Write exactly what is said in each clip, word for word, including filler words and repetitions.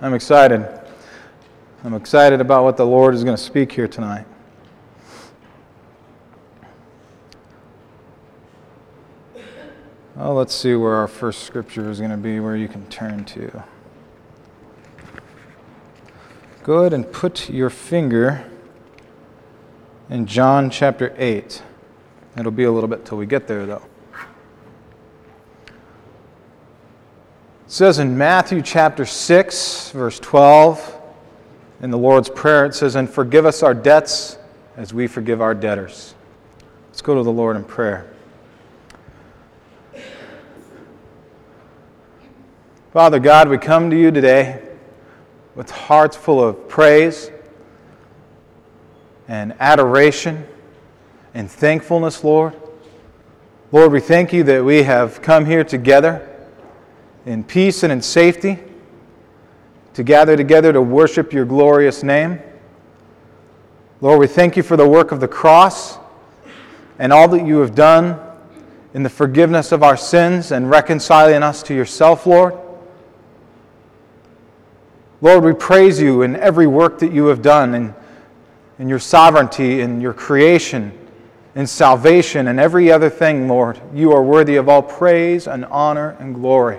I'm excited. I'm excited about what the Lord is going to speak here tonight. Well, let's see where our first scripture is going to be, where you can turn to. Go ahead and put your finger in John chapter eight. It'll be a little bit till we get there, though. It says in Matthew chapter six, verse twelve, in the Lord's Prayer, it says, "And forgive us our debts as we forgive our debtors." Let's go to the Lord in prayer. Father God, we come to you today with hearts full of praise and adoration and thankfulness, Lord. Lord, we thank you that we have come here together in peace and in safety to gather together to worship your glorious name. Lord, we thank you for the work of the cross and all that you have done in the forgiveness of our sins and reconciling us to yourself, Lord. Lord, we praise you in every work that you have done, in, in your sovereignty, in your creation, in salvation, and every other thing, Lord. You are worthy of all praise and honor and glory.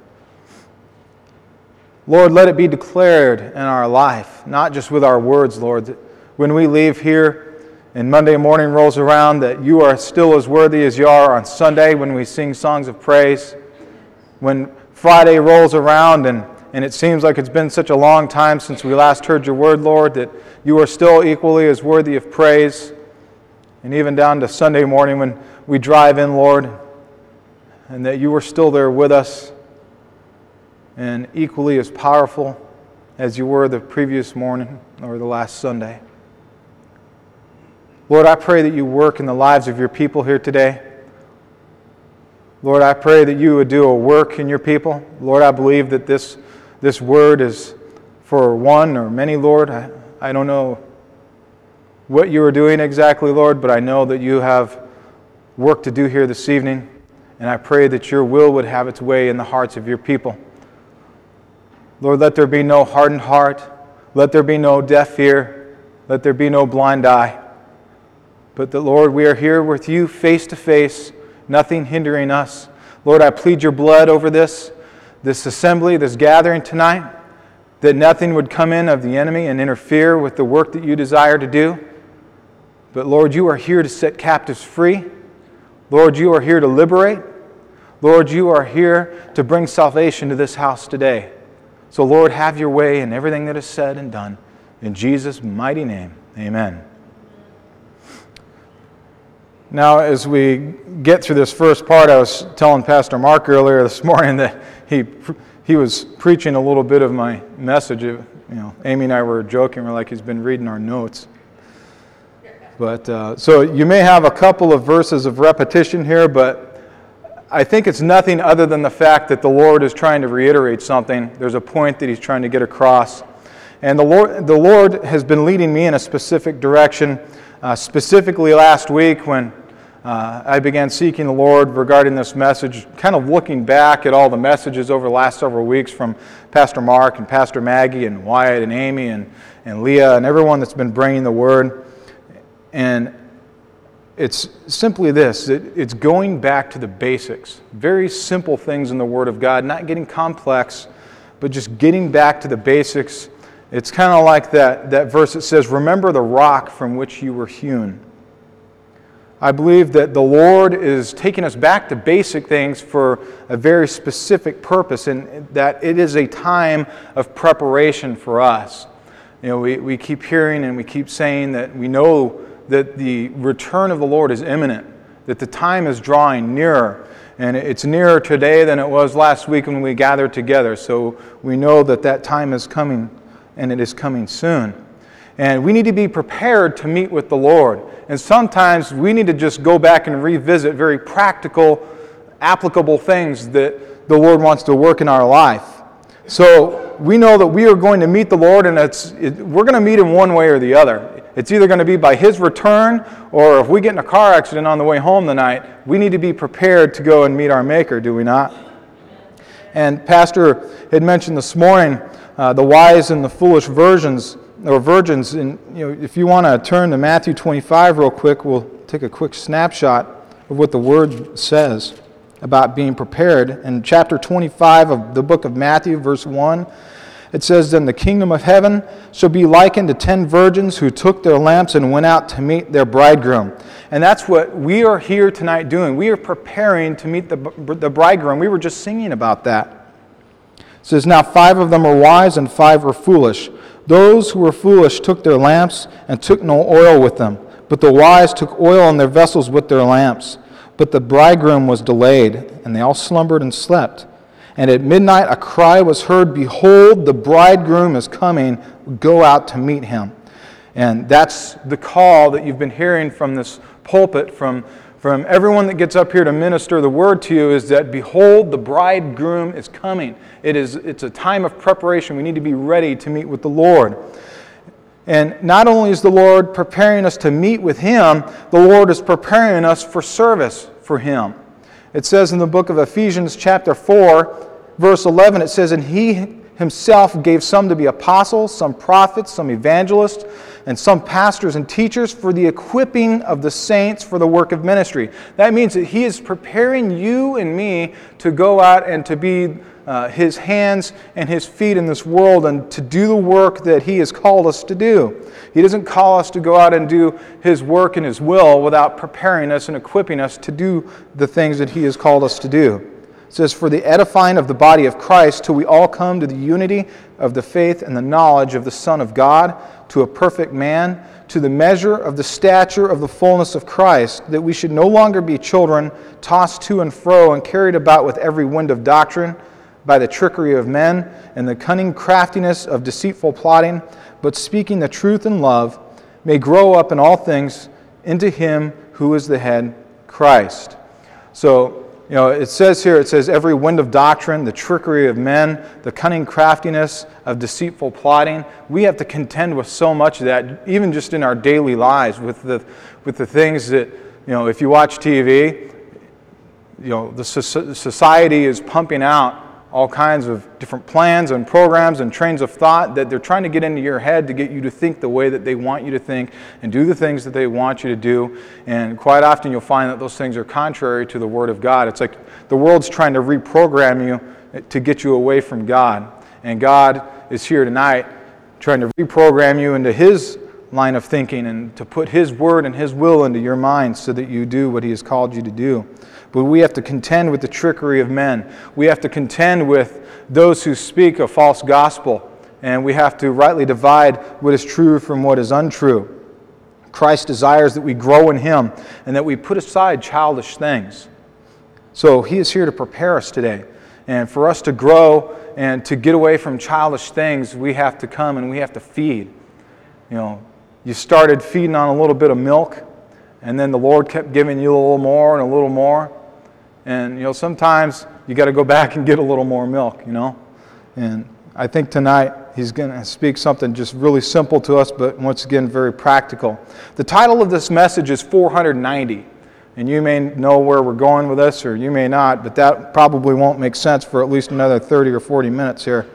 Lord, let it be declared in our life, not just with our words, Lord, that when we leave here and Monday morning rolls around, that you are still as worthy as you are on Sunday when we sing songs of praise. When Friday rolls around and, and it seems like it's been such a long time since we last heard your word, Lord, that you are still equally as worthy of praise. And even down to Sunday morning when we drive in, Lord, and that you are still there with us, and equally as powerful as you were the previous morning or the last Sunday. Lord, I pray that you work in the lives of your people here today. Lord, I pray that you would do a work in your people. Lord, I believe that this, this word is for one or many, Lord. I, I don't know what you are doing exactly, Lord, but I know that you have work to do here this evening, and I pray that your will would have its way in the hearts of your people. Lord, let there be no hardened heart. Let there be no deaf ear. Let there be no blind eye. But that, Lord, we are here with you face to face, nothing hindering us. Lord, I plead your blood over this, this assembly, this gathering tonight, that nothing would come in of the enemy and interfere with the work that you desire to do. But, Lord, you are here to set captives free. Lord, you are here to liberate. Lord, you are here to bring salvation to this house today. So, Lord, have your way in everything that is said and done. In Jesus' mighty name, amen. Now, as we get through this first part, I was telling Pastor Mark earlier this morning that he he was preaching a little bit of my message. You know, Amy and I were joking. We're like, he's been reading our notes. But uh, so you may have a couple of verses of repetition here, but I think it's nothing other than the fact that the Lord is trying to reiterate something. There's a point that he's trying to get across. And the Lord, the Lord has been leading me in a specific direction, uh, specifically last week when uh, I began seeking the Lord regarding this message, kind of looking back at all the messages over the last several weeks from Pastor Mark and Pastor Maggie and Wyatt and Amy and, and Leah and everyone that's been bringing the Word. And it's simply this, it's going back to the basics. Very simple things in the Word of God, not getting complex, but just getting back to the basics. It's kind of like that, that verse that says, "Remember the rock from which you were hewn." I believe that the Lord is taking us back to basic things for a very specific purpose, and that it is a time of preparation for us. You know, we, we keep hearing and we keep saying that we know that the return of the Lord is imminent, that the time is drawing nearer. And it's nearer today than it was last week when we gathered together. So we know that that time is coming, and it is coming soon. And we need to be prepared to meet with the Lord. And sometimes we need to just go back and revisit very practical, applicable things that the Lord wants to work in our life. So we know that we are going to meet the Lord, and it's it, we're going to meet Him one way or the other. It's either going to be by His return, or if we get in a car accident on the way home tonight, we need to be prepared to go and meet our Maker, do we not? And Pastor had mentioned this morning uh, the wise and the foolish virgins, or virgins. And you know, if you want to turn to Matthew twenty-five real quick, we'll take a quick snapshot of what the Word says about being prepared. In chapter twenty-five of the book of Matthew, verse one, it says, "Then the kingdom of heaven shall be likened to ten virgins who took their lamps and went out to meet their bridegroom." And that's what we are here tonight doing. We are preparing to meet the, the bridegroom. We were just singing about that. It says, "Now five of them were wise and five were foolish. Those who were foolish took their lamps and took no oil with them. But the wise took oil in their vessels with their lamps. But the bridegroom was delayed, and they all slumbered and slept. And at midnight a cry was heard, 'Behold, the bridegroom is coming. Go out to meet him.'" And that's the call that you've been hearing from this pulpit, from, from everyone that gets up here to minister the word to you, is that, behold, the bridegroom is coming. It is, it's a time of preparation. We need to be ready to meet with the Lord. And not only is the Lord preparing us to meet with Him, the Lord is preparing us for service for Him. It says in the book of Ephesians chapter four, verse eleven, it says, "And He Himself gave some to be apostles, some prophets, some evangelists, and some pastors and teachers for the equipping of the saints for the work of ministry." That means that He is preparing you and me to go out and to be uh, His hands and His feet in this world and to do the work that He has called us to do. He doesn't call us to go out and do His work and His will without preparing us and equipping us to do the things that He has called us to do. It says, "For the edifying of the body of Christ, till we all come to the unity of the faith and the knowledge of the Son of God, to a perfect man, to the measure of the stature of the fullness of Christ, that we should no longer be children, tossed to and fro and carried about with every wind of doctrine, by the trickery of men and the cunning craftiness of deceitful plotting, but speaking the truth in love, may grow up in all things into Him who is the head, Christ." So, you know, it says here, it says every wind of doctrine, the trickery of men, the cunning craftiness of deceitful plotting. We have to contend with so much of that, even just in our daily lives, with the with the things that, you know, if you watch T V, you know, the society is pumping out all kinds of different plans and programs and trains of thought that they're trying to get into your head to get you to think the way that they want you to think and do the things that they want you to do. And quite often you'll find that those things are contrary to the Word of God. It's like the world's trying to reprogram you to get you away from God. And God is here tonight trying to reprogram you into His line of thinking and to put His Word and His will into your mind so that you do what He has called you to do. But we have to contend with the trickery of men. We have to contend with those who speak a false gospel. And we have to rightly divide what is true from what is untrue. Christ desires that we grow in Him and that we put aside childish things. So He is here to prepare us today. And for us to grow and to get away from childish things, we have to come and we have to feed. You know, you started feeding on a little bit of milk, and then the Lord kept giving you a little more and a little more. And, you know, sometimes you got to go back and get a little more milk, you know. And I think tonight He's going to speak something just really simple to us, but once again, very practical. The title of this message is four hundred ninety. And you may know where we're going with this, or you may not, but that probably won't make sense for at least another thirty or forty minutes here.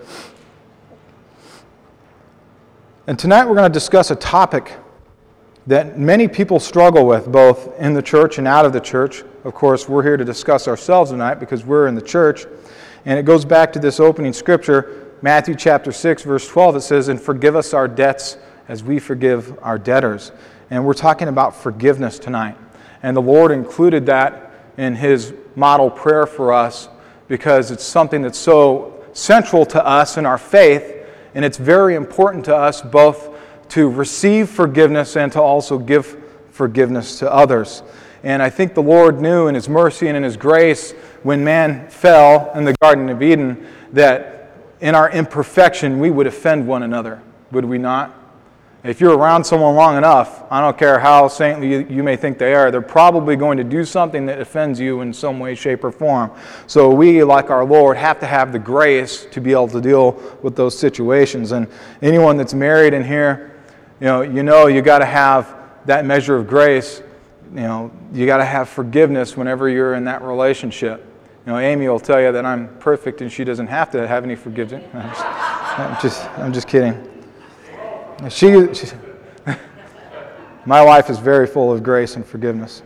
And tonight we're going to discuss a topic that many people struggle with, both in the church and out of the church. Of course, we're here to discuss ourselves tonight because we're in the church. And it goes back to this opening scripture, Matthew chapter six, verse twelve. It says, "And forgive us our debts as we forgive our debtors." And we're talking about forgiveness tonight. And the Lord included that in His model prayer for us because it's something that's so central to us in our faith, and it's very important to us both to receive forgiveness and to also give forgiveness to others. And I think the Lord knew in His mercy and in His grace when man fell in the Garden of Eden that in our imperfection we would offend one another, would we not? If you're around someone long enough, I don't care how saintly you, you may think they are, they're probably going to do something that offends you in some way, shape, or form. So we, like our Lord, have to have the grace to be able to deal with those situations. And anyone that's married in here, you know, you know you got to have that measure of grace. You know, you got to have forgiveness whenever you're in that relationship. You know, Amy will tell you that I'm perfect and she doesn't have to have any forgiveness. I'm just, I'm just kidding. She, she, my wife is very full of grace and forgiveness.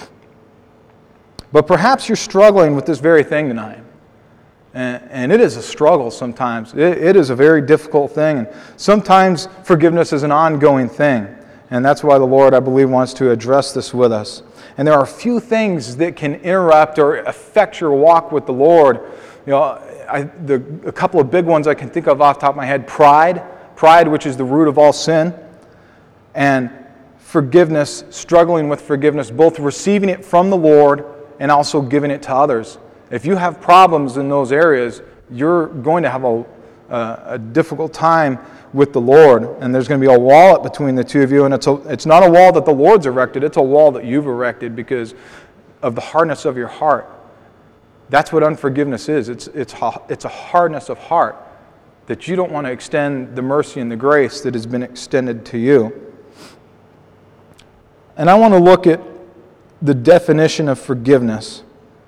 But perhaps you're struggling with this very thing tonight. And, and it is a struggle sometimes. It, it is a very difficult thing. And sometimes forgiveness is an ongoing thing. And that's why the Lord, I believe, wants to address this with us. And there are a few things that can interrupt or affect your walk with the Lord. You know, I, the, a couple of big ones I can think of off the top of my head. Pride. Pride, which is the root of all sin. And forgiveness, struggling with forgiveness, both receiving it from the Lord and also giving it to others. If you have problems in those areas, you're going to have a, a, a difficult time with the Lord, and there's going to be a wall between the two of you, and it's a, it's not a wall that the Lord's erected, it's a wall that you've erected because of the hardness of your heart. That's what unforgiveness is. It's, it's, it's a hardness of heart that you don't want to extend the mercy and the grace that has been extended to you. And I want to look at the definition of forgiveness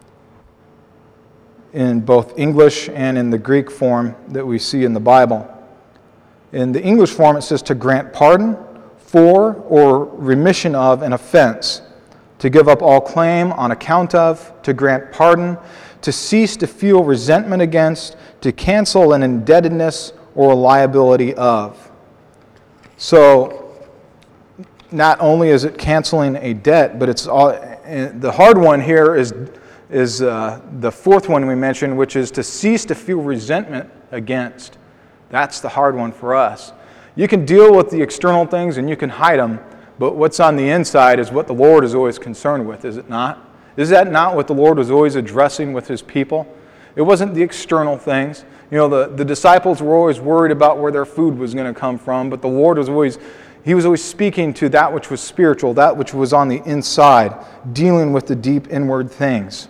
in both English and in the Greek form that we see in the Bible. In the English form, it says to grant pardon for or remission of an offense, to give up all claim on account of, to grant pardon, to cease to feel resentment against, to cancel an indebtedness or liability of. So, not only is it canceling a debt, but it's all, the hard one here is is uh, the fourth one we mentioned, which is to cease to feel resentment against. That's the hard one for us. You can deal with the external things and you can hide them, but what's on the inside is what the Lord is always concerned with, is it not? Is that not what the Lord was always addressing with His people? It wasn't the external things. You know, the, the disciples were always worried about where their food was going to come from, but the Lord was always, He was always speaking to that which was spiritual, that which was on the inside, dealing with the deep inward things.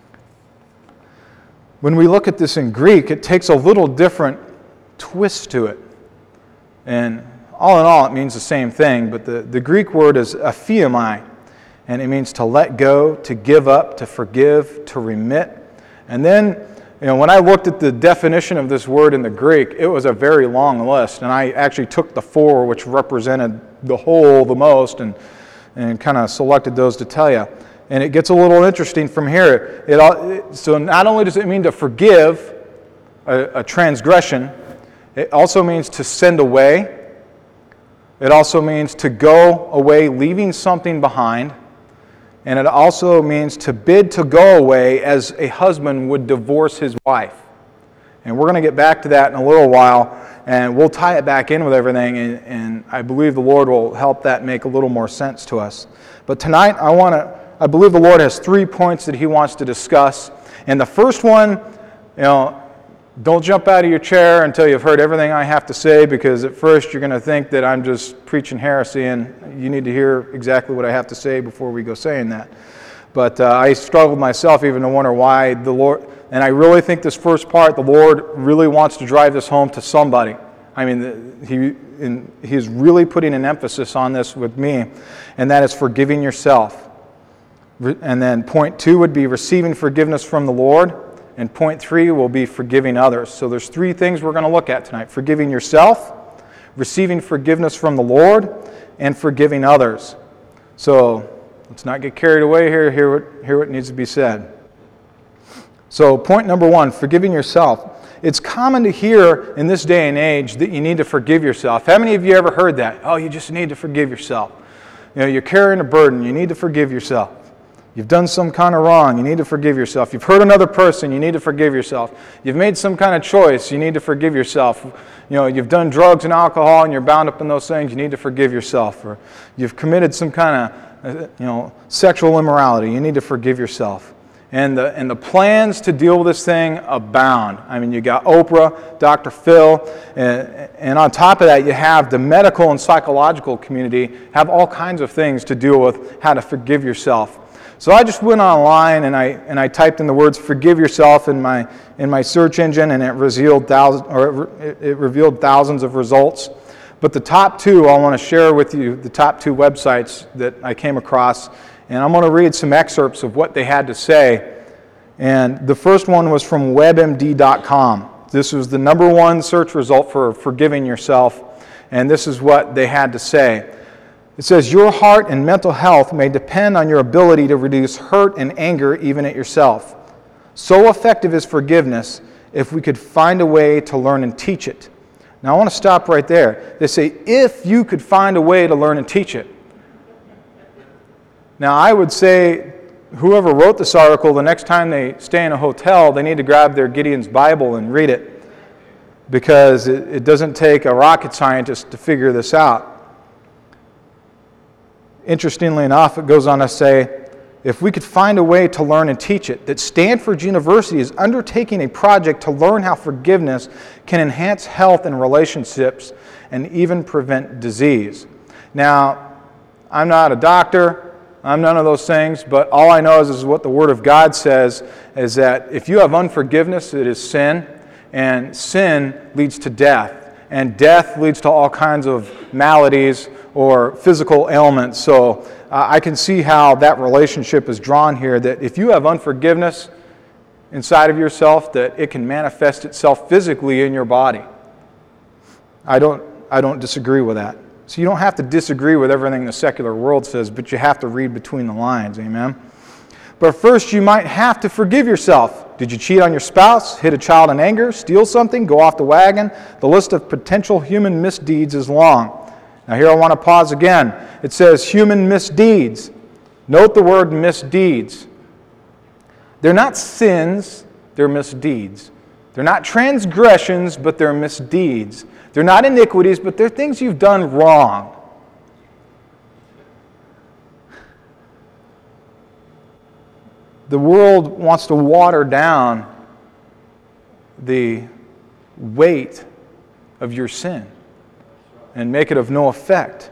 When we look at this in Greek, it takes a little different twist to it. And all in all, it means the same thing, but the, the Greek word is aphiamai, and it means to let go, to give up, to forgive, to remit. And then, you know, when I looked at the definition of this word in the Greek, it was a very long list, and I actually took the four which represented the whole the most and, and kind of selected those to tell you. And it gets a little interesting from here. It all, so not only does it mean to forgive a, a transgression, it also means to send away. It also means to go away, leaving something behind. And it also means to bid to go away as a husband would divorce his wife. And we're going to get back to that in a little while, and we'll tie it back in with everything, and, and I believe the Lord will help that make a little more sense to us. But tonight, I want to, I believe the Lord has three points that He wants to discuss. And the first one, you know, don't jump out of your chair until you've heard everything I have to say, because at first you're going to think that I'm just preaching heresy, and you need to hear exactly what I have to say before we go saying that. But uh, I struggled myself even to wonder why the Lord, and I really think this first part, the Lord really wants to drive this home to somebody. I mean, He in, He's really putting an emphasis on this with me, and that is forgiving yourself. And then point two would be receiving forgiveness from the Lord. And point three will be forgiving others. So there's three things we're going to look at tonight. Forgiving yourself, receiving forgiveness from the Lord, and forgiving others. So let's not get carried away here. Hear what, hear what needs to be said. So point number one, forgiving yourself. It's common to hear in this day and age that you need to forgive yourself. How many of you ever heard that? Oh, you just need to forgive yourself. You know, you're carrying a burden. You need to forgive yourself. You've done some kind of wrong, you need to forgive yourself. You've hurt another person, you need to forgive yourself. You've made some kind of choice, you need to forgive yourself. You know, you've done drugs and alcohol and you're bound up in those things, you need to forgive yourself. Or you've committed some kind of, you know, sexual immorality, you need to forgive yourself. And the, and the plans to deal with this thing abound. I mean, you got Oprah, Doctor Phil, and, and on top of that, you have the medical and psychological community have all kinds of things to deal with how to forgive yourself. So I just went online and I and I typed in the words "forgive yourself" in my in my search engine, and it revealed thousands or it, it revealed thousands of results. But the top two I want to share with you, the top two websites that I came across, and I'm going to read some excerpts of what they had to say. And the first one was from web M D dot com. This was the number one search result for forgiving yourself, and this is what they had to say. It says, your heart and mental health may depend on your ability to reduce hurt and anger even at yourself. So effective is forgiveness if we could find a way to learn and teach it. Now I want to stop right there. They say, if you could find a way to learn and teach it. Now I would say, whoever wrote this article, the next time they stay in a hotel, they need to grab their Gideon's Bible and read it, because it, it doesn't take a rocket scientist to figure this out. Interestingly enough, it goes on to say, if we could find a way to learn and teach it, that Stanford University is undertaking a project to learn how forgiveness can enhance health and relationships and even prevent disease. Now, I'm not a doctor, I'm none of those things, but all I know is, is what the Word of God says, is that if you have unforgiveness, it is sin, and sin leads to death, and death leads to all kinds of maladies or physical ailments. So uh, I can see how that relationship is drawn here, that if you have unforgiveness inside of yourself, that it can manifest itself physically in your body. I don't, I don't disagree with that. So you don't have to disagree with everything the secular world says, but you have to read between the lines, amen? But first, you might have to forgive yourself. Did you cheat on your spouse, hit a child in anger, steal something, go off the wagon? The list of potential human misdeeds is long. Now here I want to pause again. It says human misdeeds. Note the word misdeeds. They're not sins, they're misdeeds. They're not transgressions, but they're misdeeds. They're not iniquities, but they're things you've done wrong. The world wants to water down the weight of your sin and make it of no effect.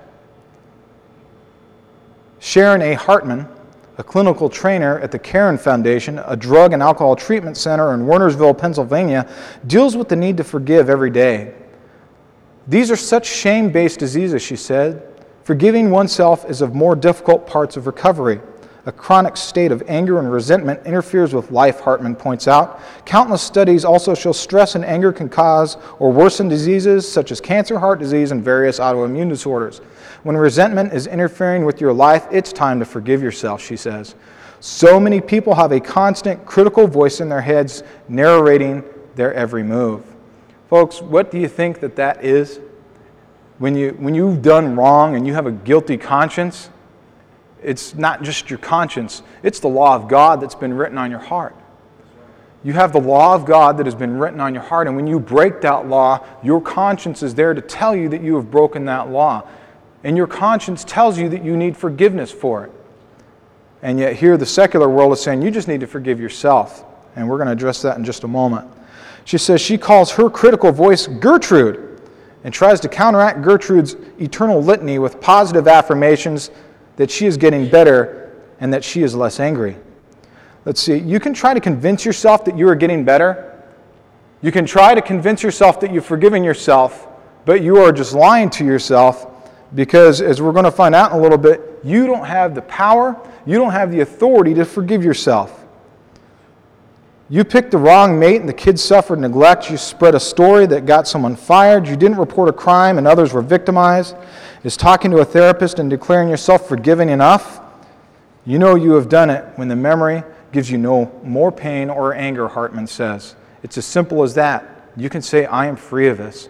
Sharon A. Hartman, a clinical trainer at the Caron Foundation, a drug and alcohol treatment center in Wernersville, Pennsylvania, deals with the need to forgive every day. These are such shame-based diseases, she said. Forgiving oneself is of more difficult parts of recovery. A chronic state of anger and resentment interferes with life, Hartman points out. Countless studies also show stress and anger can cause or worsen diseases such as cancer, heart disease, and various autoimmune disorders. When resentment is interfering with your life, it's time to forgive yourself, she says. So many people have a constant critical voice in their heads narrating their every move. Folks, what do you think that that is? When, you, when you've done wrong and you have a guilty conscience, it's not just your conscience, it's the law of God that's been written on your heart. You have the law of God that has been written on your heart, and when you break that law, your conscience is there to tell you that you have broken that law. And your conscience tells you that you need forgiveness for it. And yet here the secular world is saying you just need to forgive yourself. And we're going to address that in just a moment. She says she calls her critical voice Gertrude and tries to counteract Gertrude's eternal litany with positive affirmations that she is getting better and that she is less angry. Let's see, you can try to convince yourself that you are getting better. You can try to convince yourself that you've forgiven yourself, but you are just lying to yourself, because as we're going to find out in a little bit, you don't have the power, you don't have the authority to forgive yourself. You picked the wrong mate and the kids suffered neglect. You spread a story that got someone fired. You didn't report a crime and others were victimized. Is talking to a therapist and declaring yourself forgiven enough? You know you have done it when the memory gives you no more pain or anger, Hartman says. It's as simple as that. You can say, I am free of this.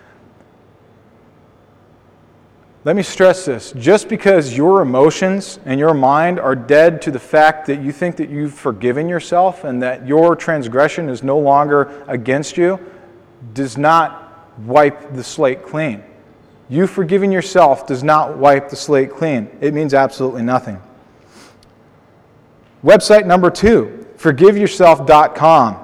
Let me stress this. Just because your emotions and your mind are dead to the fact that you think that you've forgiven yourself and that your transgression is no longer against you, does not wipe the slate clean. You forgiving yourself does not wipe the slate clean. It means absolutely nothing. Website number two, forgive yourself dot com.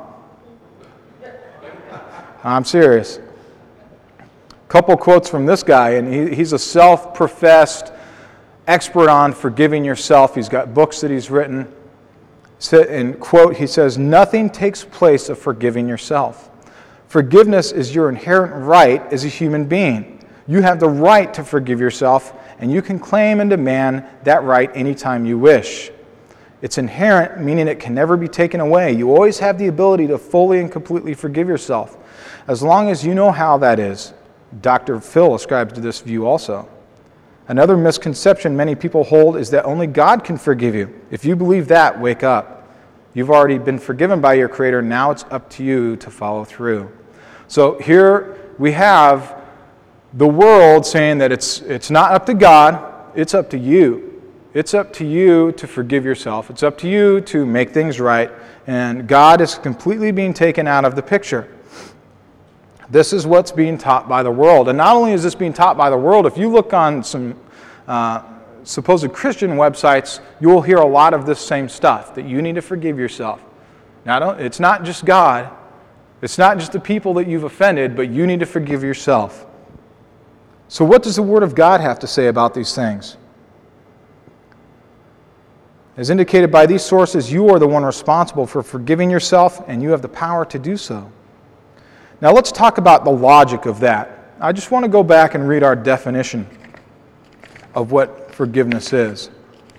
I'm serious. Couple quotes from this guy, and he, he's a self-professed expert on forgiving yourself. He's got books that he's written. In quote, he says, nothing takes place of forgiving yourself. Forgiveness is your inherent right as a human being. You have the right to forgive yourself, and you can claim and demand that right anytime you wish. It's inherent, meaning it can never be taken away. You always have the ability to fully and completely forgive yourself. As long as you know how that is, Doctor Phil ascribes to this view also. Another misconception many people hold is that only God can forgive you. If you believe that, wake up. You've already been forgiven by your Creator. Now it's up to you to follow through. So here we have the world saying that it's it's not up to God, it's up to you. It's up to you to forgive yourself. It's up to you to make things right. And God is completely being taken out of the picture. This is what's being taught by the world. And not only is this being taught by the world, if you look on some uh, supposed Christian websites, you will hear a lot of this same stuff, that you need to forgive yourself. Now, don't, it's not just God. It's not just the people that you've offended, but you need to forgive yourself. So what does the Word of God have to say about these things? As indicated by these sources, you are the one responsible for forgiving yourself, and you have the power to do so. Now let's talk about the logic of that. I just want to go back and read our definition of what forgiveness is.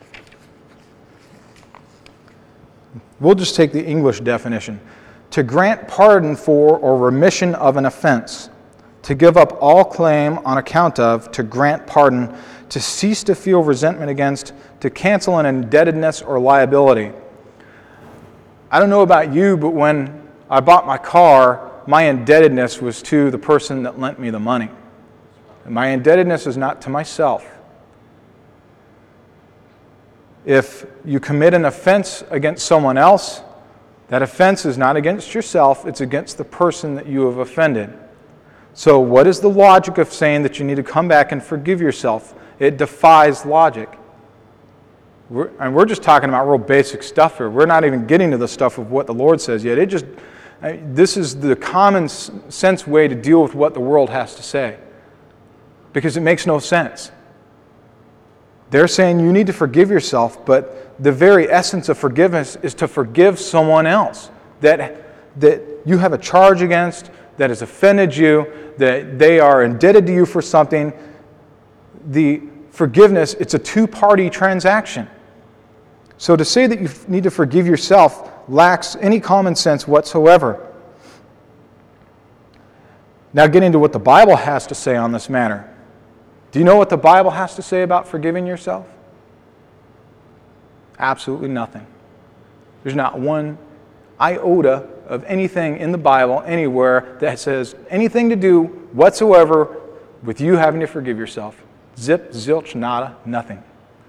We'll just take the English definition. To grant pardon for or remission of an offense. To give up all claim on account of, to grant pardon, to cease to feel resentment against, to cancel an indebtedness or liability. I don't know about you, but when I bought my car, my indebtedness was to the person that lent me the money. And my indebtedness is not to myself. If you commit an offense against someone else, that offense is not against yourself, it's against the person that you have offended. So what is the logic of saying that you need to come back and forgive yourself? It defies logic. We're, and we're just talking about real basic stuff here. We're not even getting to the stuff of what the Lord says yet. It just, this is the common sense way to deal with what the world has to say. Because it makes no sense. They're saying you need to forgive yourself, but the very essence of forgiveness is to forgive someone else that, that you have a charge against, that has offended you, that they are indebted to you for something. The forgiveness, it's a two-party transaction. So to say that you need to forgive yourself lacks any common sense whatsoever. Now getting to what the Bible has to say on this matter. Do you know what the Bible has to say about forgiving yourself? Absolutely nothing. There's not one iota of anything in the Bible anywhere that says anything to do whatsoever with you having to forgive yourself. Zip, zilch, nada, nothing.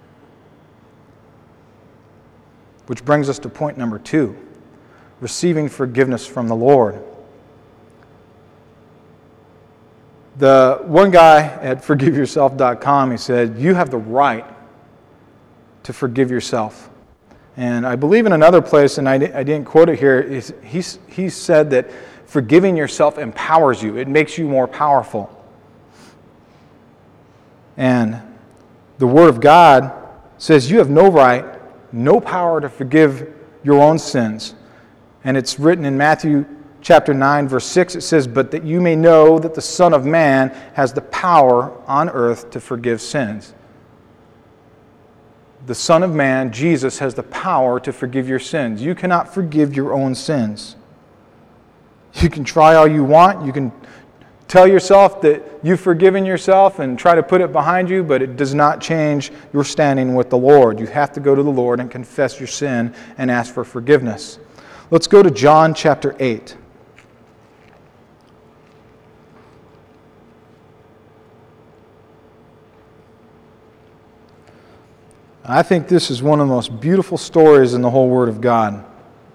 Which brings us to point number two, receiving forgiveness from the Lord. The one guy at forgive yourself dot com, he said, you have the right to forgive yourself. And I believe in another place, and I, I didn't quote it here, he, he said that forgiving yourself empowers you. It makes you more powerful. And the Word of God says you have no right, no power to forgive your own sins. And it's written in Matthew chapter nine, verse six, it says, but that you may know that the Son of Man has the power on earth to forgive sins. The Son of Man, Jesus, has the power to forgive your sins. You cannot forgive your own sins. You can try all you want. You can tell yourself that you've forgiven yourself and try to put it behind you, but it does not change your standing with the Lord. You have to go to the Lord and confess your sin and ask for forgiveness. Let's go to John chapter eight. I think this is one of the most beautiful stories in the whole Word of God.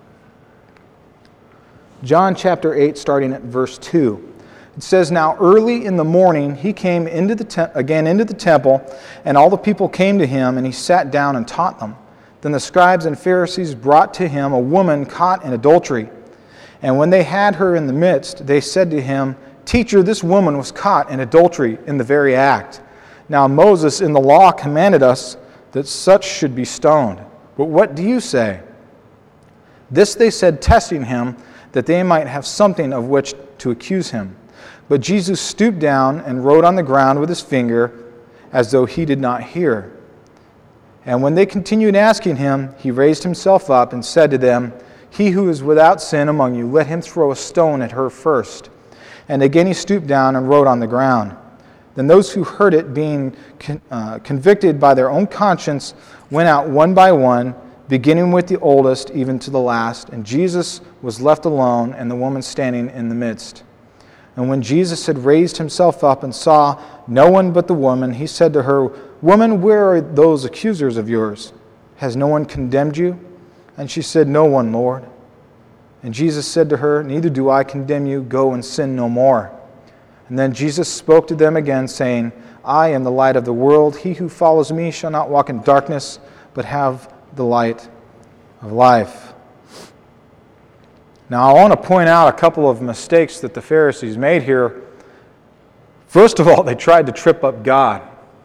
John chapter eight, starting at verse two. It says, now early in the morning he came into the te- again into the temple, and all the people came to him, and he sat down and taught them. Then the scribes and Pharisees brought to him a woman caught in adultery. And when they had her in the midst, they said to him, Teacher, this woman was caught in adultery in the very act. Now Moses in the law commanded us that such should be stoned. But what do you say? This they said, testing him, that they might have something of which to accuse him. But Jesus stooped down and wrote on the ground with his finger, as though he did not hear. And when they continued asking him, he raised himself up and said to them, He who is without sin among you, let him throw a stone at her first. And again he stooped down and wrote on the ground. Then those who heard it, being con- uh, convicted by their own conscience, went out one by one, beginning with the oldest, even to the last. And Jesus was left alone, and the woman standing in the midst. And when Jesus had raised himself up and saw no one but the woman, he said to her, "Woman, where are those accusers of yours? Has no one condemned you?" And she said, "No one, Lord." And Jesus said to her, "Neither do I condemn you. Go and sin no more." And then Jesus spoke to them again, saying, "I am the light of the world. He who follows me shall not walk in darkness, but have the light of life." Now, I want to point out a couple of mistakes that the Pharisees made here. First of all, they tried to trip up God.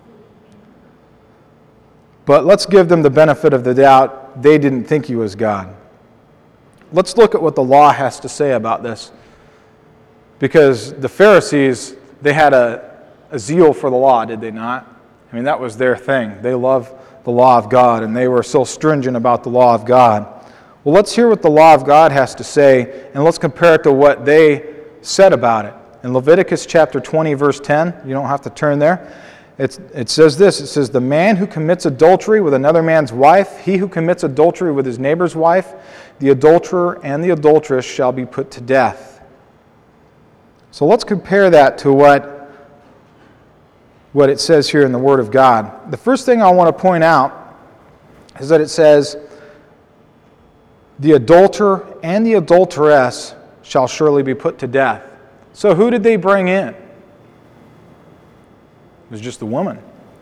But let's give them the benefit of the doubt. They didn't think he was God. Let's look at what the law has to say about this. Because the Pharisees, they had a, a zeal for the law, did they not? I mean, that was their thing. They loved the law of God, and they were so stringent about the law of God. Well, let's hear what the law of God has to say, and let's compare it to what they said about it. In Leviticus chapter twenty, verse ten, you don't have to turn there, it's, it says this, it says, "The man who commits adultery with another man's wife, he who commits adultery with his neighbor's wife, the adulterer and the adulteress shall be put to death." So let's compare that to what, what it says here in the Word of God. The first thing I want to point out is that it says, "The adulterer and the adulteress shall surely be put to death." So who did they bring in? It was just the woman.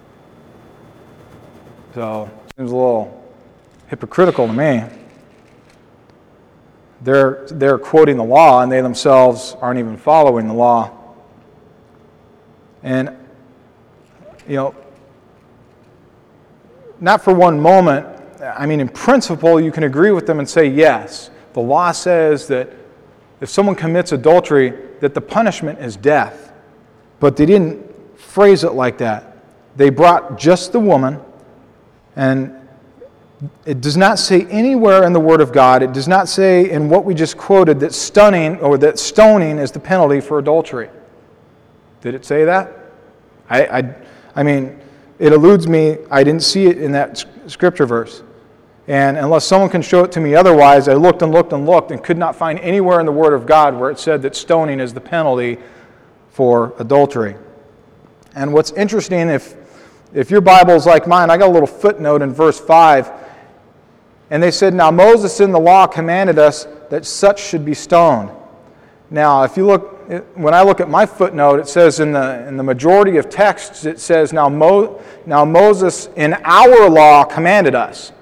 So it seems a little hypocritical to me. They're, they're quoting the law, and they themselves aren't even following the law. And, you know, not for one moment, I mean, in principle, you can agree with them and say, yes, the law says that if someone commits adultery, that the punishment is death. But they didn't phrase it like that. They brought just the woman, and it does not say anywhere in the Word of God, it does not say in what we just quoted that stunning or that stoning is the penalty for adultery. Did it say that? I, I, I mean, it eludes me. I didn't see it in that scripture verse. And unless someone can show it to me otherwise, I looked and looked and looked and could not find anywhere in the Word of God where it said that stoning is the penalty for adultery. And what's interesting, if if your Bible is like mine, I got a little footnote in verse five. And they said, "Now Moses in the law commanded us that such should be stoned." Now, if you look, when I look at my footnote, it says in the in the majority of texts, it says, "Now Mo, now Moses in our law commanded us."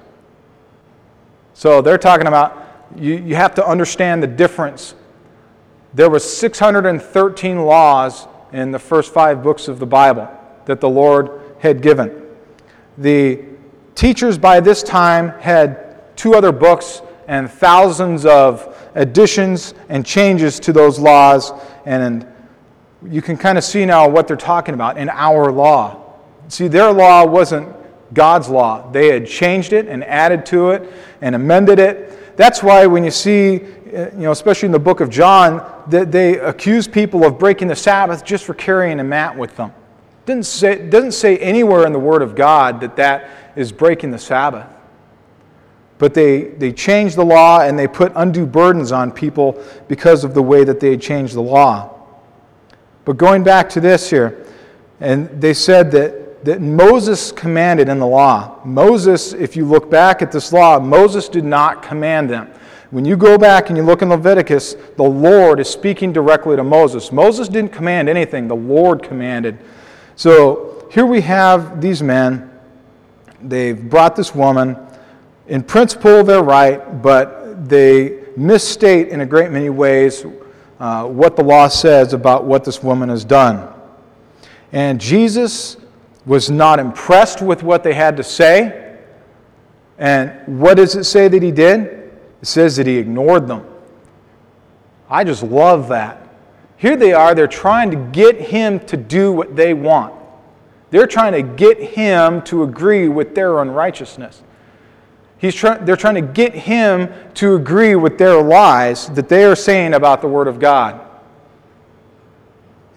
So they're talking about, you, you have to understand the difference. There were six hundred thirteen laws in the first five books of the Bible that the Lord had given. The teachers by this time had two other books and thousands of additions and changes to those laws, and you can kind of see now what they're talking about in our law. See, their law wasn't God's law. They had changed it and added to it and amended it. That's why when you see, you know, especially in the book of John, that they accuse people of breaking the Sabbath just for carrying a mat with them. It doesn't say, it doesn't say anywhere in the Word of God that that is breaking the Sabbath. But they, they changed the law and they put undue burdens on people because of the way that they had changed the law. But going back to this here, and they said that that Moses commanded in the law. Moses, if you look back at this law, Moses did not command them. When you go back and you look in Leviticus, the Lord is speaking directly to Moses. Moses didn't command anything. The Lord commanded. So here we have these men. They've brought this woman. In principle, they're right, but they misstate in a great many ways uh, what the law says about what this woman has done. And Jesus was not impressed with what they had to say. And what does it say that he did? It says that he ignored them. I just love that. Here they are, they're trying to get him to do what they want. They're trying to get him to agree with their unrighteousness. He's try- they're trying to get him to agree with their lies that they are saying about the Word of God.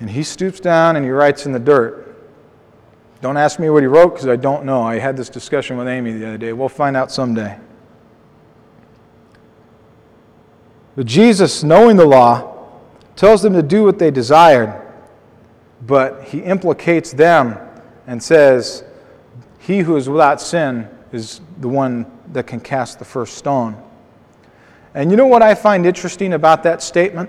And he stoops down and he writes in the dirt. Don't ask me what he wrote because I don't know. I had this discussion with Amy the other day. We'll find out someday. But Jesus, knowing the law, tells them to do what they desired, but he implicates them and says, he who is without sin is the one that can cast the first stone. And you know what I find interesting about that statement?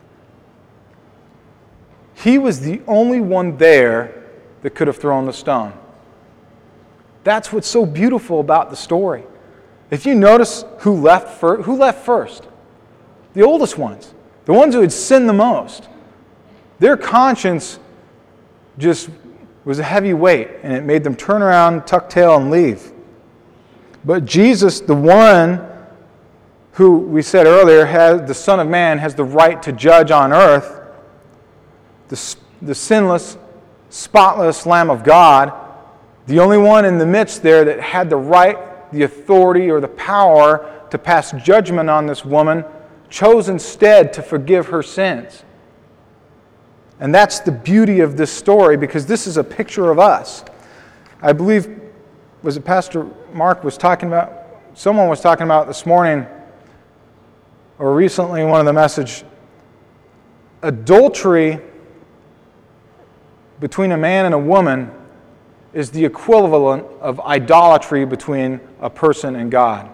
He was the only one there that could have thrown the stone. That's what's so beautiful about the story. If you notice who left first, who left first? The oldest ones, the ones who had sinned the most. Their conscience just was a heavy weight, and it made them turn around, tuck tail, and leave. But Jesus, the one who we said earlier, has, the Son of Man, has the right to judge on earth, the, the sinless, spotless Lamb of God, the only one in the midst there that had the right, the authority, or the power to pass judgment on this woman, chose instead to forgive her sins. And that's the beauty of this story, because this is a picture of us. I believe, was it Pastor Mark was talking about, someone was talking about this morning, or recently in one of the message, adultery between a man and a woman is the equivalent of idolatry between a person and God.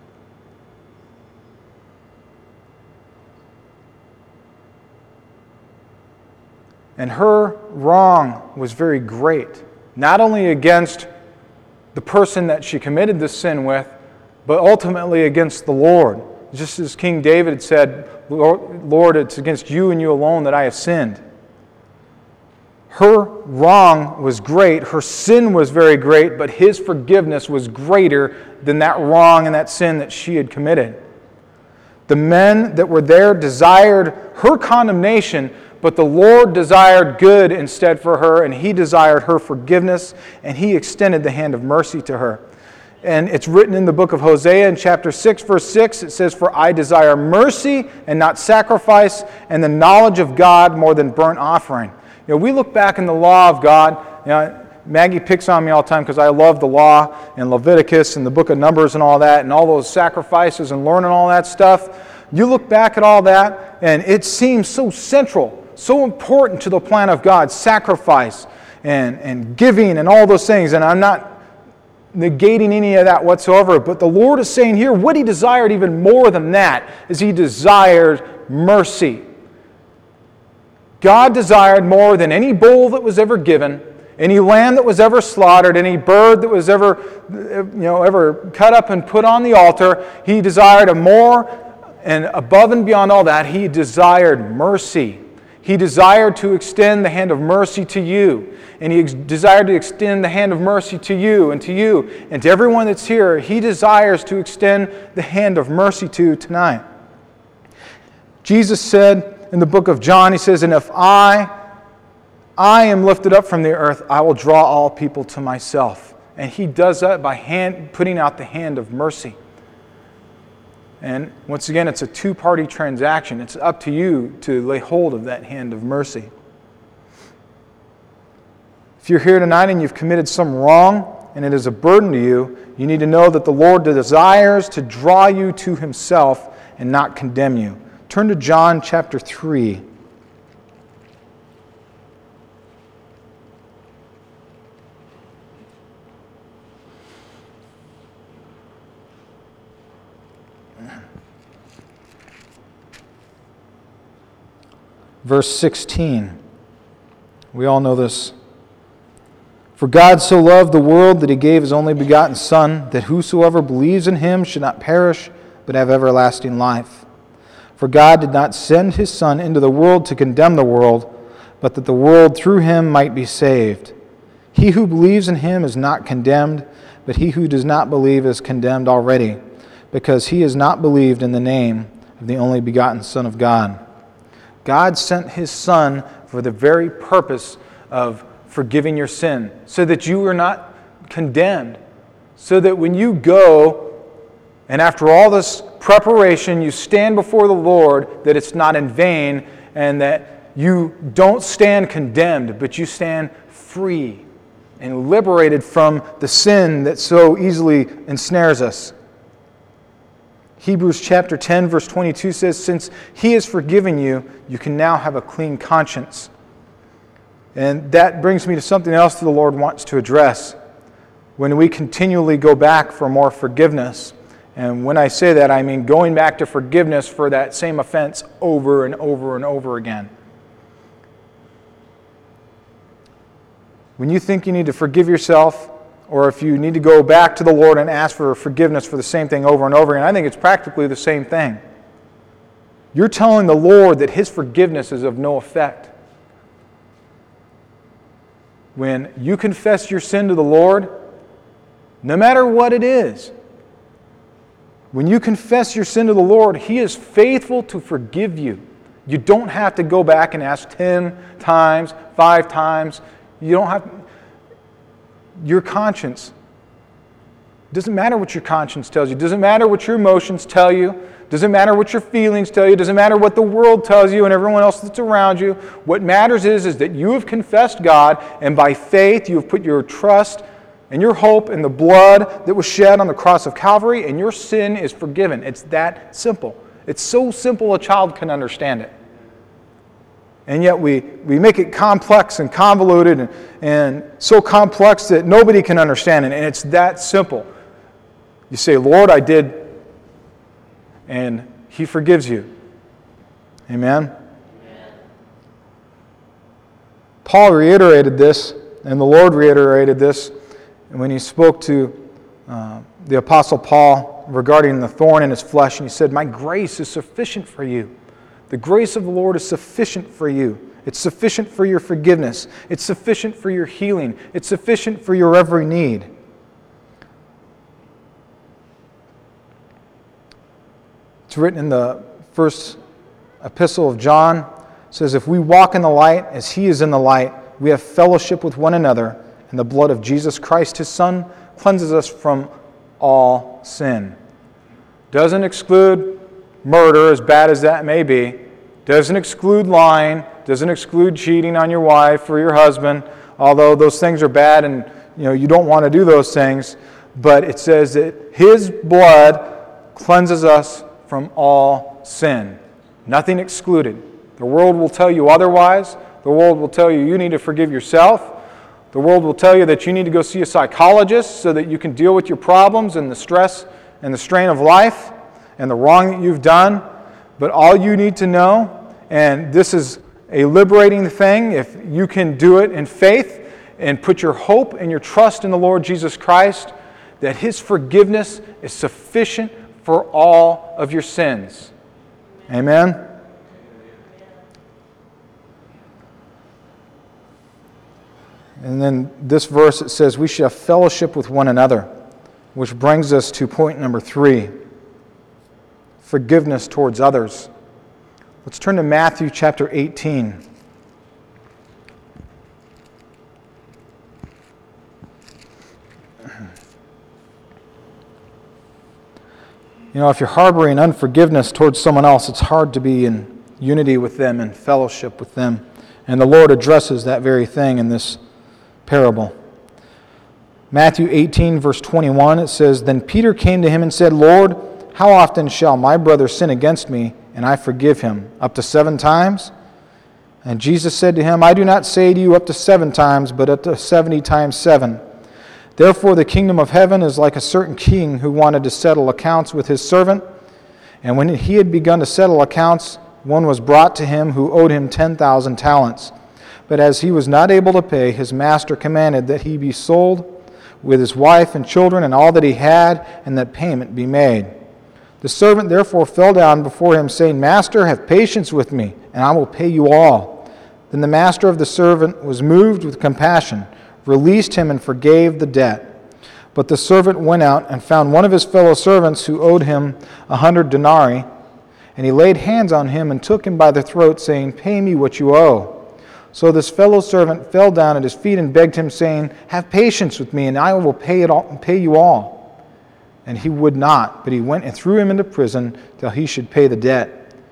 And her wrong was very great, not only against the person that she committed this sin with, but ultimately against the Lord. Just as King David said, Lord, it's against you and you alone that I have sinned. Her wrong was great, her sin was very great, but his forgiveness was greater than that wrong and that sin that she had committed. The men that were there desired her condemnation, but the Lord desired good instead for her, and he desired her forgiveness, and he extended the hand of mercy to her. And it's written in the book of Hosea in chapter six, verse six, it says, "For I desire mercy and not sacrifice, and the knowledge of God more than burnt offering." You know, we look back in the law of God. You know, Maggie picks on me all the time because I love the law and Leviticus and the book of Numbers and all that, and all those sacrifices and learning all that stuff. You look back at all that, and it seems so central, so important to the plan of God, sacrifice and, and giving and all those things. And I'm not negating any of that whatsoever, but the Lord is saying here, what he desired even more than that is he desired mercy. God desired more than any bull that was ever given, any lamb that was ever slaughtered, any bird that was ever, you know, ever cut up and put on the altar. He desired a more, and above and beyond all that, he desired mercy. He desired to extend the hand of mercy to you. And he ex- desired to extend the hand of mercy to you and to you and to everyone that's here. He desires to extend the hand of mercy to tonight. Jesus said in the book of John, he says, "And if I, I am lifted up from the earth, I will draw all people to myself." And he does that by hand, putting out the hand of mercy. And once again, it's a two-party transaction. It's up to you to lay hold of that hand of mercy. If you're here tonight and you've committed some wrong and it is a burden to you, you need to know that the Lord desires to draw you to himself and not condemn you. Turn to John chapter three. Verse sixteen. We all know this. "For God so loved the world that he gave his only begotten Son, that whosoever believes in him should not perish, but have everlasting life. For God did not send his Son into the world to condemn the world, but that the world through him might be saved. He who believes in him is not condemned, but he who does not believe is condemned already, because he has not believed in the name of the only begotten Son of God." God sent his Son for the very purpose of forgiving your sin, so that you were not condemned, so that when you go, and after all this preparation, you stand before the Lord, that it's not in vain, and that you don't stand condemned, but you stand free and liberated from the sin that so easily ensnares us. Hebrews chapter ten, verse twenty-two says, since He has forgiven you, you can now have a clean conscience. And that brings me to something else that the Lord wants to address. When we continually go back for more forgiveness, and when I say that, I mean going back to forgiveness for that same offense over and over and over again. When you think you need to forgive yourself, or if you need to go back to the Lord and ask for forgiveness for the same thing over and over again, I think it's practically the same thing. You're telling the Lord that His forgiveness is of no effect. When you confess your sin to the Lord, no matter what it is, when you confess your sin to the Lord, He is faithful to forgive you. You don't have to go back and ask ten times, five times. You don't have... Your conscience, doesn't matter what your conscience tells you, doesn't matter what your emotions tell you, doesn't matter what your feelings tell you, doesn't matter what the world tells you and everyone else that's around you. What matters is, is that you have confessed God, and by faith you have put your trust and your hope in the blood that was shed on the cross of Calvary, and your sin is forgiven. It's that simple. It's so simple a child can understand it. And yet we, we make it complex and convoluted and, and so complex that nobody can understand it. And it's that simple. You say, Lord, I did, and He forgives you. Amen? Amen. Paul reiterated this, and the Lord reiterated this when He spoke to uh, the Apostle Paul regarding the thorn in his flesh. And He said, my grace is sufficient for you. The grace of the Lord is sufficient for you. It's sufficient for your forgiveness. It's sufficient for your healing. It's sufficient for your every need. It's written in the first epistle of John. It says, if we walk in the light as He is in the light, we have fellowship with one another, and the blood of Jesus Christ, His Son, cleanses us from all sin. Doesn't exclude murder, as bad as that may be. Doesn't exclude lying. Doesn't exclude cheating on your wife or your husband, although those things are bad and you know you don't want to do those things. But it says that His blood cleanses us from all sin. Nothing excluded. The world will tell you otherwise. The world will tell you you need to forgive yourself. The world will tell you that you need to go see a psychologist so that you can deal with your problems and the stress and the strain of life and the wrong that you've done. But all you need to know, and this is a liberating thing, if you can do it in faith and put your hope and your trust in the Lord Jesus Christ, that His forgiveness is sufficient for all of your sins. Amen? And then this verse, it says, we shall fellowship with one another, which brings us to point number three. Forgiveness towards others. Let's turn to Matthew chapter eighteen. You know, if you're harboring unforgiveness towards someone else, it's hard to be in unity with them and fellowship with them. And the Lord addresses that very thing in this parable. Matthew eighteen, verse twenty-one, it says, then Peter came to Him and said, Lord, how often shall my brother sin against me, and I forgive him? Up to seven times? And Jesus said to him, I do not say to you up to seven times, but up to seventy times seven. Therefore the kingdom of heaven is like a certain king who wanted to settle accounts with his servant. And when he had begun to settle accounts, one was brought to him who owed him ten thousand talents. But as he was not able to pay, his master commanded that he be sold with his wife and children and all that he had, and that payment be made. The servant therefore fell down before him, saying, Master, have patience with me, and I will pay you all. Then the master of the servant was moved with compassion, released him, and forgave the debt. But the servant went out and found one of his fellow servants who owed him a hundred denarii, and he laid hands on him and took him by the throat, saying, Pay me what you owe. So this fellow servant fell down at his feet and begged him, saying, Have patience with me, and I will pay it all, pay you all. And he would not, but he went and threw him into prison till he should pay the debt.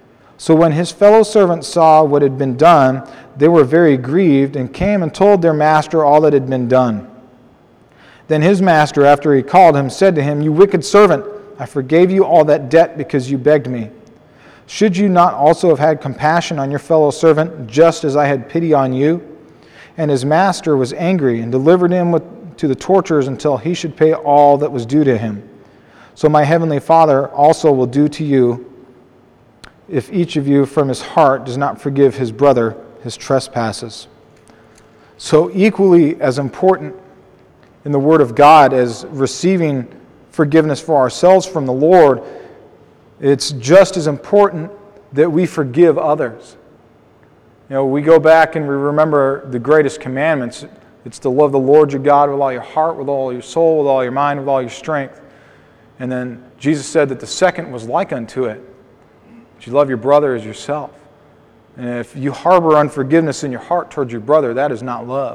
So when his fellow servants saw what had been done, they were very grieved and came and told their master all that had been done. Then his master, after he called him, said to him, "You wicked servant, I forgave you all that debt because you begged me. Should you not also have had compassion on your fellow servant, just as I had pity on you?" And his master was angry and delivered him with, to the torturers until he should pay all that was due to him. So my heavenly Father also will do to you if each of you from his heart does not forgive his brother his trespasses. So equally as important in the Word of God as receiving forgiveness for ourselves from the Lord, it's just as important that we forgive others. You know, we go back and we remember the greatest commandments. It's to love the Lord your God with all your heart, with all your soul, with all your mind, with all your strength. And then Jesus said that the second was like unto it, that you love your brother as yourself. And if you harbor unforgiveness in your heart towards your brother, that is not love.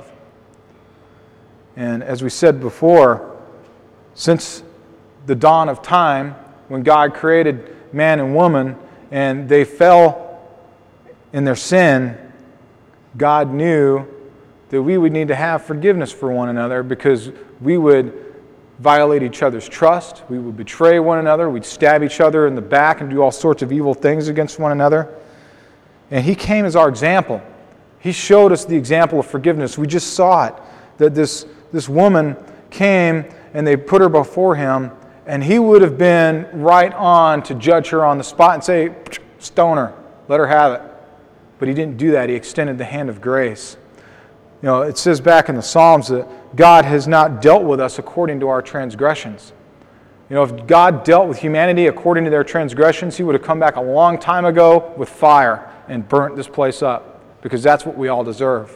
And as we said before, since the dawn of time, when God created man and woman, and they fell in their sin, God knew that we would need to have forgiveness for one another because we would violate each other's trust, we would betray one another, we'd stab each other in the back and do all sorts of evil things against one another. And He came as our example. He showed us the example of forgiveness. We just saw it, that this, this woman came and they put her before Him, and He would have been right on to judge her on the spot and say, "Stone her, let her have it." But He didn't do that. He extended the hand of grace. You know, it says back in the Psalms that God has not dealt with us according to our transgressions. You know, if God dealt with humanity according to their transgressions, He would have come back a long time ago with fire and burnt this place up, because that's what we all deserve.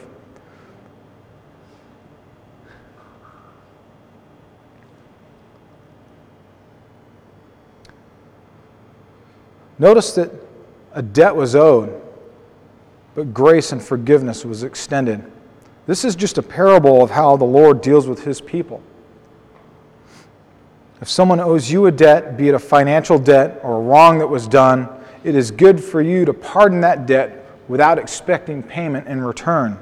Notice that a debt was owed, but grace and forgiveness was extended. This is just a parable of how the Lord deals with His people. If someone owes you a debt, be it a financial debt or a wrong that was done, it is good for you to pardon that debt without expecting payment in return.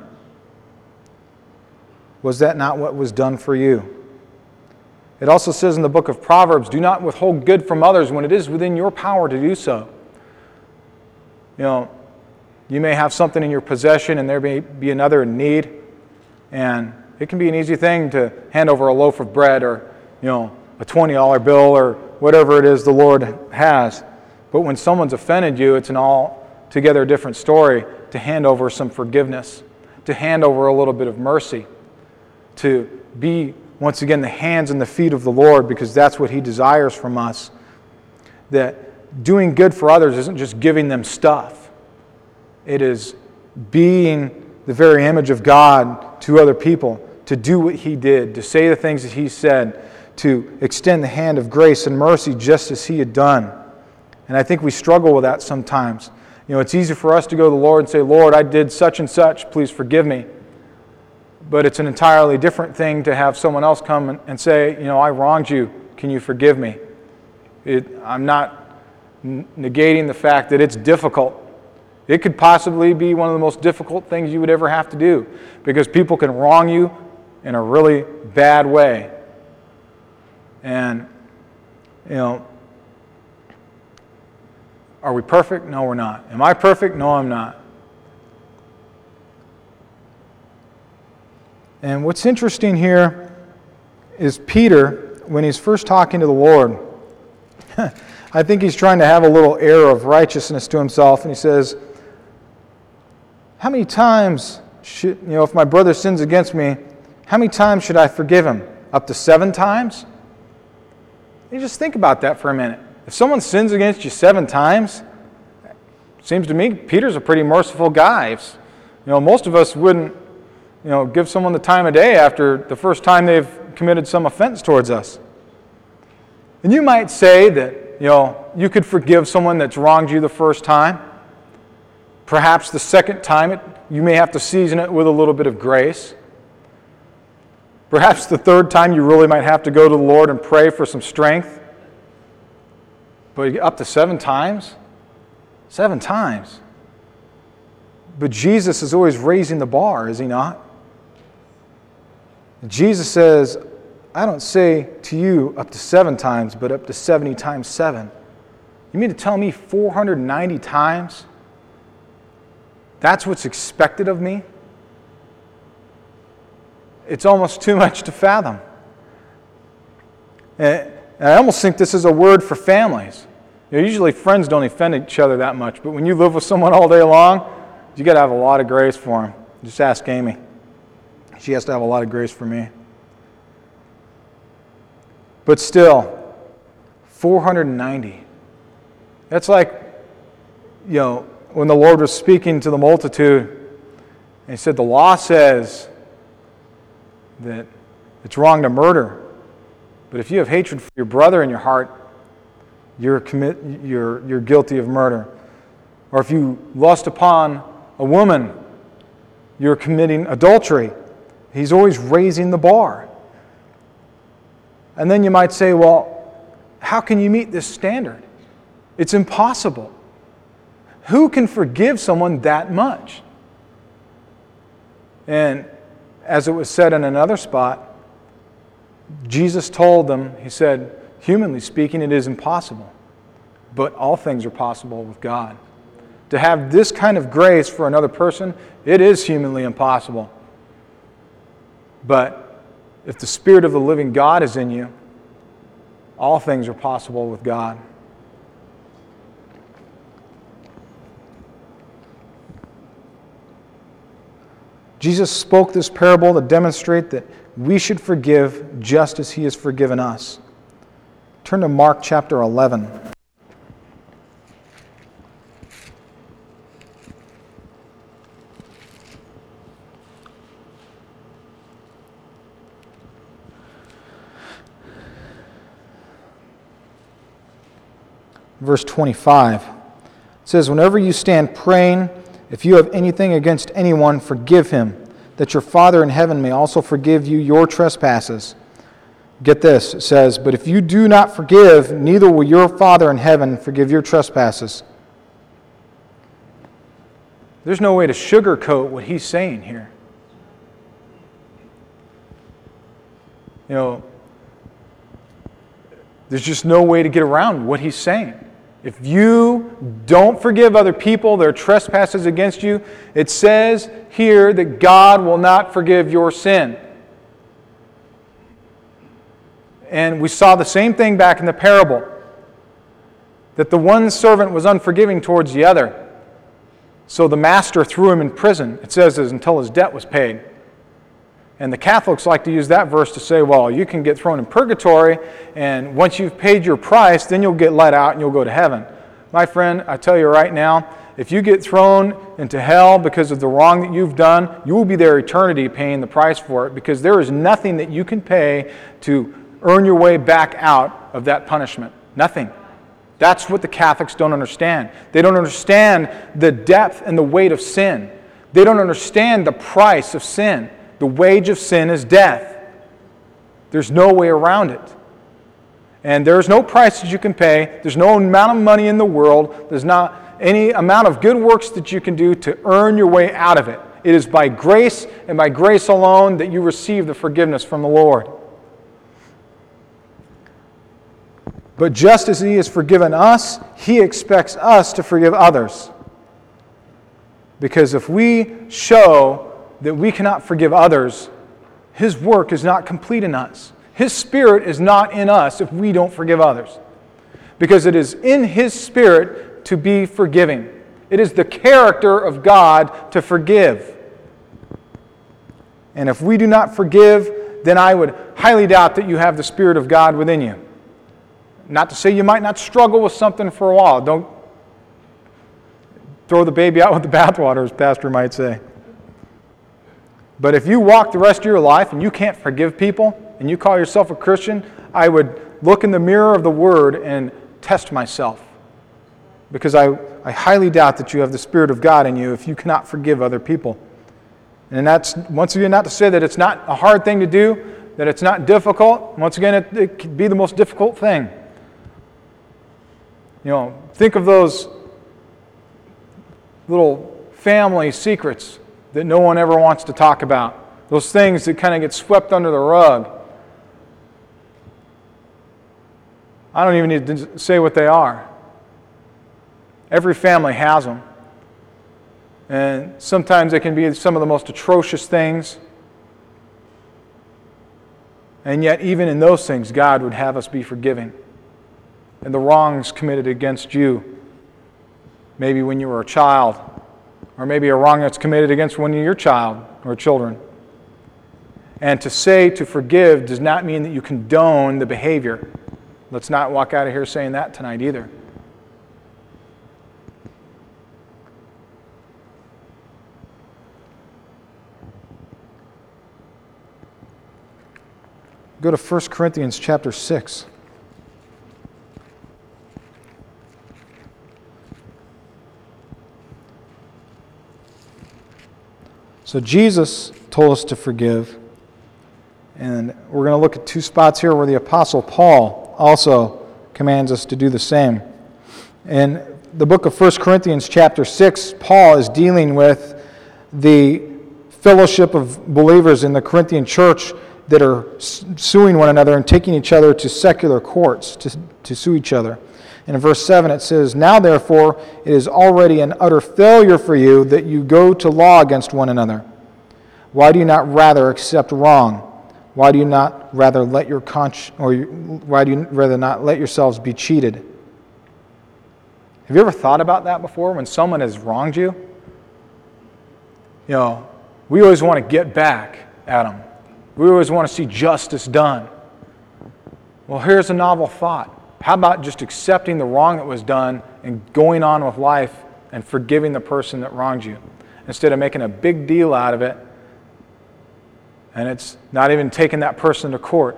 Was that not what was done for you? It also says in the book of Proverbs, "Do not withhold good from others when it is within your power to do so." You know, you may have something in your possession and there may be another in need, and it can be an easy thing to hand over a loaf of bread or, you know, a twenty dollar bill or whatever it is the Lord has. But when someone's offended you, it's an altogether different story to hand over some forgiveness, to hand over a little bit of mercy, to be, once again, the hands and the feet of the Lord, because that's what He desires from us. That doing good for others isn't just giving them stuff. It is being the very image of God to other people, to do what He did, to say the things that He said, to extend the hand of grace and mercy just as He had done. And I think we struggle with that sometimes. You know, it's easy for us to go to the Lord and say, "Lord, I did such and such, please forgive me." But it's an entirely different thing to have someone else come and say, "You know, I wronged you, can you forgive me?" It, I'm not n- negating the fact that it's difficult. It could possibly be one of the most difficult things you would ever have to do, because people can wrong you in a really bad way. And, you know, are we perfect? No, we're not. Am I perfect? No, I'm not. And what's interesting here is Peter, when he's first talking to the Lord, I think he's trying to have a little air of righteousness to himself, and he says, "How many times should, you know, if my brother sins against me, how many times should I forgive him? Up to seven times?" You just think about that for a minute. If someone sins against you seven times, it seems to me Peter's a pretty merciful guy. If, you know, most of us wouldn't, you know, give someone the time of day after the first time they've committed some offense towards us. And you might say that, you know, you could forgive someone that's wronged you the first time. Perhaps the second time, it, you may have to season it with a little bit of grace. Perhaps the third time, you really might have to go to the Lord and pray for some strength. But up to seven times? Seven times. But Jesus is always raising the bar, is he not? Jesus says, I don't say to you up to seven times, but up to seventy times seven. You mean to tell me four hundred ninety times? That's what's expected of me? It's almost too much to fathom. And I almost think this is a word for families. You know, usually friends don't offend each other that much, but when you live with someone all day long, you got to have a lot of grace for them. Just ask Amy. She has to have a lot of grace for me. But still, four hundred ninety. That's like, you know, when the Lord was speaking to the multitude, and he said, the law says that it's wrong to murder. But if you have hatred for your brother in your heart, you're commit you're you're guilty of murder. Or if you lust upon a woman, you're committing adultery. He's always raising the bar. And then you might say, well, how can you meet this standard? It's impossible. Who can forgive someone that much? And as it was said in another spot, Jesus told them, he said, humanly speaking, it is impossible. But all things are possible with God. To have this kind of grace for another person, it is humanly impossible. But if the Spirit of the living God is in you, all things are possible with God. Jesus spoke this parable to demonstrate that we should forgive just as He has forgiven us. Turn to Mark chapter eleven. Verse twenty-five. It says, whenever you stand praying, if you have anything against anyone, forgive him, that your Father in heaven may also forgive you your trespasses. Get this, it says, but if you do not forgive, neither will your Father in heaven forgive your trespasses. There's no way to sugarcoat what he's saying here. You know, there's just no way to get around what he's saying. If you don't forgive other people their trespasses against you, it says here that God will not forgive your sin. And we saw the same thing back in the parable, that the one servant was unforgiving towards the other. So the master threw him in prison, it says, until his debt was paid. And the Catholics like to use that verse to say, well, you can get thrown in purgatory, and once you've paid your price, then you'll get let out and you'll go to heaven. My friend, I tell you right now, if you get thrown into hell because of the wrong that you've done, you will be there eternity paying the price for it, because there is nothing that you can pay to earn your way back out of that punishment. Nothing. That's what the Catholics don't understand. They don't understand the depth and the weight of sin. They don't understand the price of sin. The wage of sin is death. There's no way around it. And there's no price that you can pay. There's no amount of money in the world. There's not any amount of good works that you can do to earn your way out of it. It is by grace and by grace alone that you receive the forgiveness from the Lord. But just as He has forgiven us, He expects us to forgive others. Because if we show that we cannot forgive others, His work is not complete in us. His Spirit is not in us if we don't forgive others. Because it is in His Spirit to be forgiving. It is the character of God to forgive. And if we do not forgive, then I would highly doubt that you have the Spirit of God within you. Not to say you might not struggle with something for a while. Don't throw the baby out with the bathwater, as Pastor might say. But if you walk the rest of your life and you can't forgive people, and you call yourself a Christian, I would look in the mirror of the Word and test myself. Because I, I highly doubt that you have the Spirit of God in you if you cannot forgive other people. And that's, once again, not to say that it's not a hard thing to do, that it's not difficult. Once again, it, it can be the most difficult thing. You know, think of those little family secrets that no one ever wants to talk about. Those things that kind of get swept under the rug. I don't even need to say what they are. Every family has them. And sometimes they can be some of the most atrocious things. And yet, even in those things, God would have us be forgiving. And the wrongs committed against you, maybe when you were a child, or maybe a wrong that's committed against one of your child or children. And to say to forgive does not mean that you condone the behavior. Let's not walk out of here saying that tonight either. Go to First Corinthians chapter six. So Jesus told us to forgive. And we're going to look at two spots here where the Apostle Paul also commands us to do the same. In the book of First Corinthians chapter six, Paul is dealing with the fellowship of believers in the Corinthian church that are suing one another and taking each other to secular courts to, to sue each other. And in verse seven it says, "Now therefore it is already an utter failure for you that you go to law against one another. Why do you not rather accept wrong? Why do you not rather let your conscience, or why do you rather not let yourselves be cheated?" Have you ever thought about that before when someone has wronged you? You know, we always want to get back at them. We always want to see justice done. Well, here's a novel thought. How about just accepting the wrong that was done and going on with life and forgiving the person that wronged you, instead of making a big deal out of it, and it's not even taking that person to court?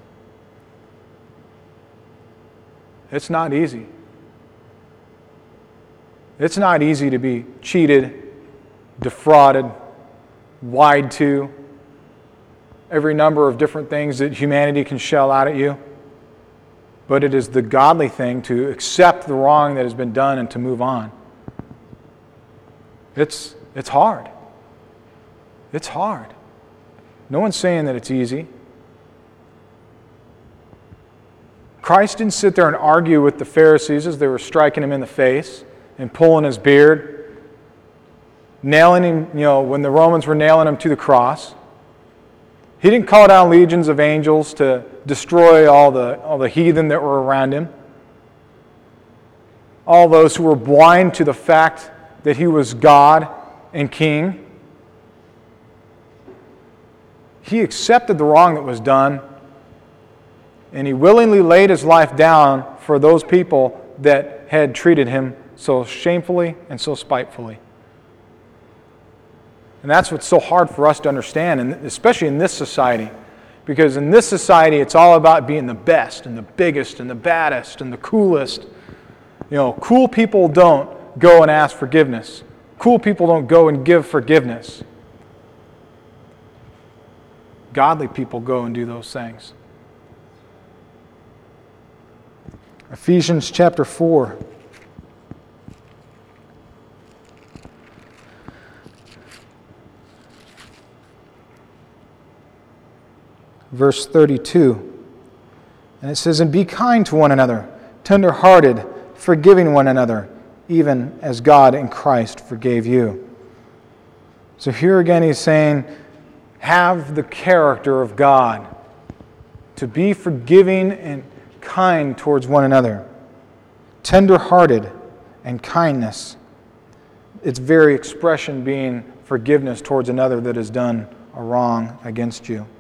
It's not easy. It's not easy to be cheated, defrauded, lied to, every number of different things that humanity can shell out at you. But it is the godly thing to accept the wrong that has been done and to move on. It's, it's hard. It's hard. No one's saying that it's easy. Christ didn't sit there and argue with the Pharisees as they were striking him in the face and pulling his beard, nailing him, you know, when the Romans were nailing him to the cross. He didn't call down legions of angels to destroy all the, all the heathen that were around him, all those who were blind to the fact that he was God and King. He accepted the wrong that was done, and he willingly laid his life down for those people that had treated him so shamefully and so spitefully. And that's what's so hard for us to understand, and especially in this society. Because in this society, it's all about being the best and the biggest and the baddest and the coolest. You know, cool people don't go and ask forgiveness. Cool people don't go and give forgiveness. Godly people go and do those things. Ephesians chapter four. Verse thirty-two, and it says, "And be kind to one another, tender-hearted, forgiving one another, even as God in Christ forgave you." So here again he's saying, have the character of God, to be forgiving and kind towards one another, tender-hearted and kindness. Its very expression being forgiveness towards another that has done a wrong against you.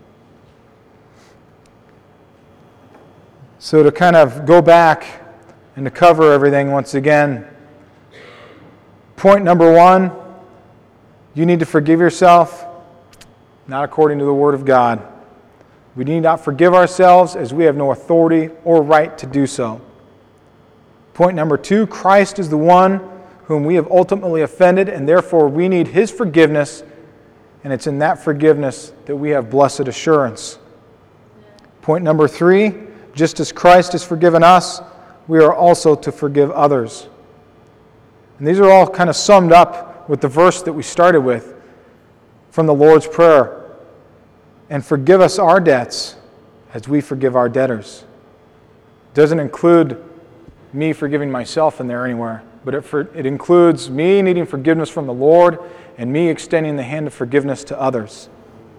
So to kind of go back and to cover everything once again, point number one, you need to forgive yourself, not according to the Word of God. We need not forgive ourselves as we have no authority or right to do so. Point number two, Christ is the one whom we have ultimately offended, and therefore we need His forgiveness, and it's in that forgiveness that we have blessed assurance. Point number three, just as Christ has forgiven us, we are also to forgive others. And these are all kind of summed up with the verse that we started with from the Lord's Prayer. And forgive us our debts as we forgive our debtors. It doesn't include me forgiving myself in there anywhere, but it, for, it includes me needing forgiveness from the Lord and me extending the hand of forgiveness to others.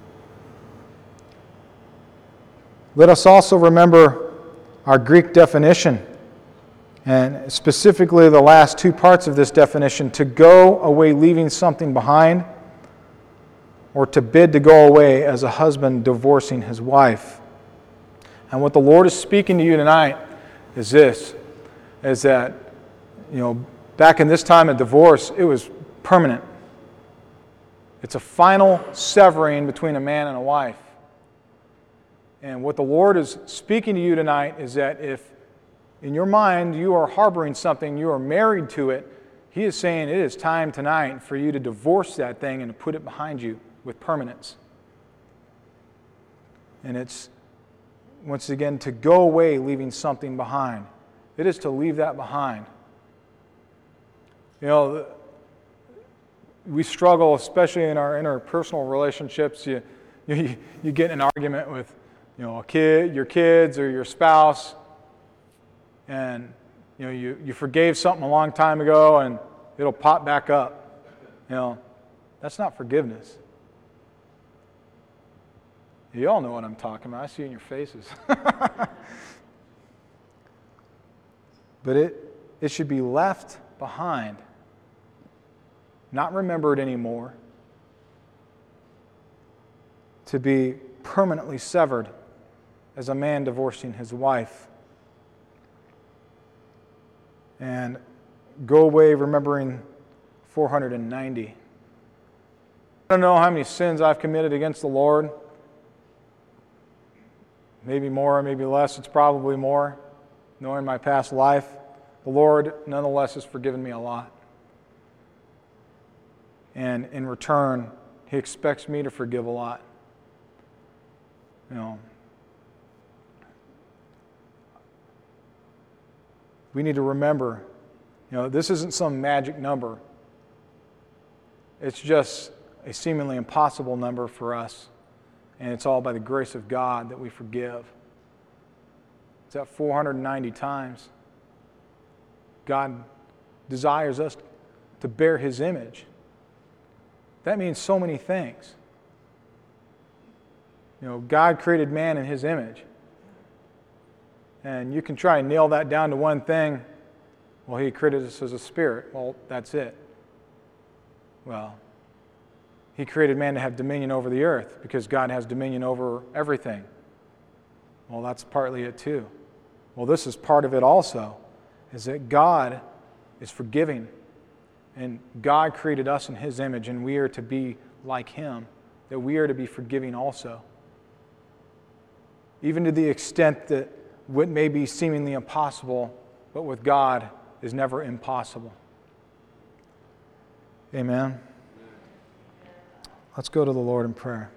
Let us also remember our Greek definition, and specifically the last two parts of this definition: to go away leaving something behind, or to bid to go away, as a husband divorcing his wife. And what the Lord is speaking to you tonight is this, is that, you know, back in this time of divorce, it was permanent. It's a final severing between a man and a wife. And what the Lord is speaking to you tonight is that if in your mind you are harboring something, you are married to it, He is saying it is time tonight for you to divorce that thing and to put it behind you with permanence. And it's, once again, to go away leaving something behind. It is to leave that behind. You know, we struggle, especially in our interpersonal relationships. You, you, you get in an argument with, you know, a kid, your kids or your spouse, and you know, you, you forgave something a long time ago and it'll pop back up. You know, that's not forgiveness. You all know what I'm talking about. I see it in your faces. But it, it should be left behind, not remembered anymore, to be permanently severed as a man divorcing his wife. And go away remembering four hundred ninety. I don't know how many sins I've committed against the Lord. Maybe more, maybe less. It's probably more. Knowing my past life, the Lord nonetheless has forgiven me a lot. And in return, He expects me to forgive a lot. You know, we need to remember, you know, this isn't some magic number. It's just a seemingly impossible number for us. And it's all by the grace of God that we forgive. It's at four hundred ninety times. God desires us to bear His image. That means so many things. You know, God created man in His image. And you can try and nail that down to one thing. Well, He created us as a spirit. Well, that's it. Well, He created man to have dominion over the earth because God has dominion over everything. Well, that's partly it too. Well, this is part of it also, is that God is forgiving. And God created us in His image, and we are to be like Him, that we are to be forgiving also. Even to the extent that what may be seemingly impossible, but with God is never impossible. Amen. Let's go to the Lord in prayer.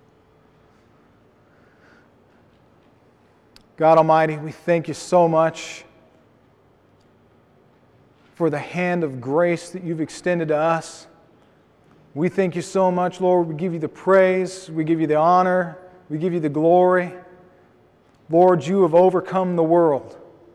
God Almighty, we thank You so much for the hand of grace that You've extended to us. We thank You so much, Lord. We give You the praise. We give You the honor. We give You the glory. Lord, You have overcome the world.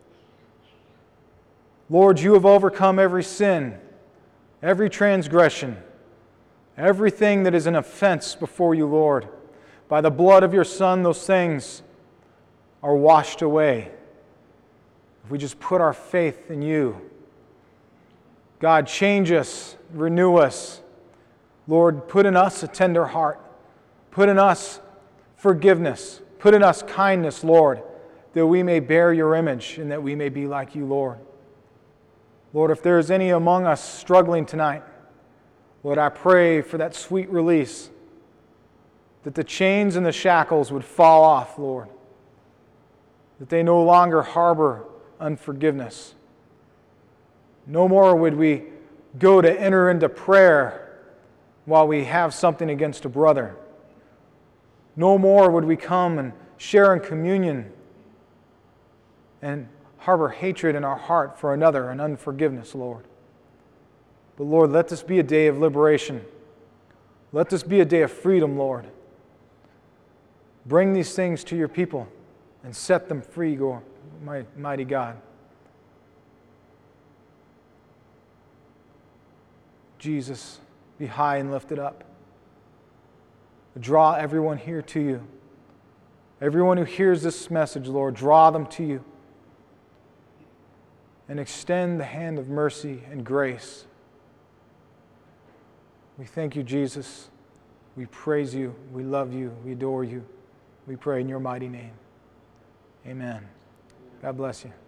Lord, You have overcome every sin, every transgression, everything that is an offense before You, Lord. By the blood of Your Son, those things are washed away. If we just put our faith in You. God, change us, renew us. Lord, put in us a tender heart. Put in us forgiveness. Put in us kindness, Lord, that we may bear Your image and that we may be like You, Lord. Lord, if there is any among us struggling tonight, Lord, I pray for that sweet release, that the chains and the shackles would fall off, Lord, that they no longer harbor unforgiveness. No more would we go to enter into prayer while we have something against a brother. No more would we come and share in communion and harbor hatred in our heart for another and unforgiveness, Lord. But Lord, let this be a day of liberation. Let this be a day of freedom, Lord. Bring these things to your people and set them free, God, my mighty God. Jesus, be high and lifted up. Draw everyone here to you. Everyone who hears this message, Lord, draw them to you. And extend the hand of mercy and grace. We thank you, Jesus. We praise you. We love you. We adore you. We pray in your mighty name. Amen. God bless you.